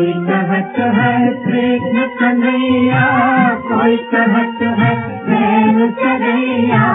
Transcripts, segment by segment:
कोई कहत है कृष्ण कन्हैया, कोई कहत है प्रेम कन्हैया।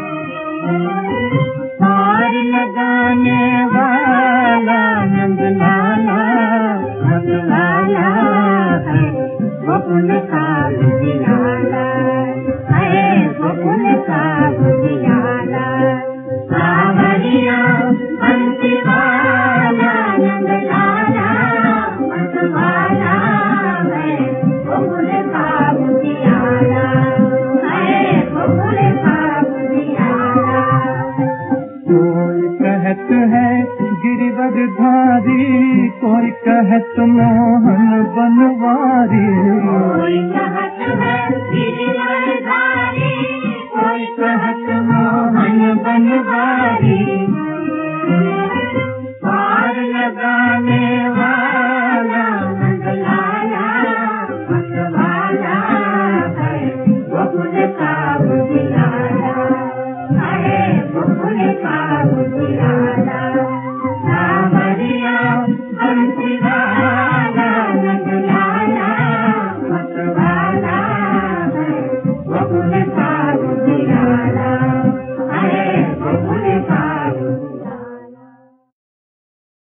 पार लगाने वाला नंद लाला मतवाला है, गोकुल का उजियाला है, गोकुल का उजियाला। सावरिया बंसी वाला नंद लाला मतवाला है, गोकुल का उजियाला है, गोकुल का उजियाला। कोई कहत है गिरिवरधारी, कोई कहत मोहन बनवारी। कोई कहत है गिरिवरधारी, कोई कहत मोहन बनवारी। पार लगाने वाला नंदलाला मतवाला है, गोकुल का उजियाला है, गोकुल का उजियाला।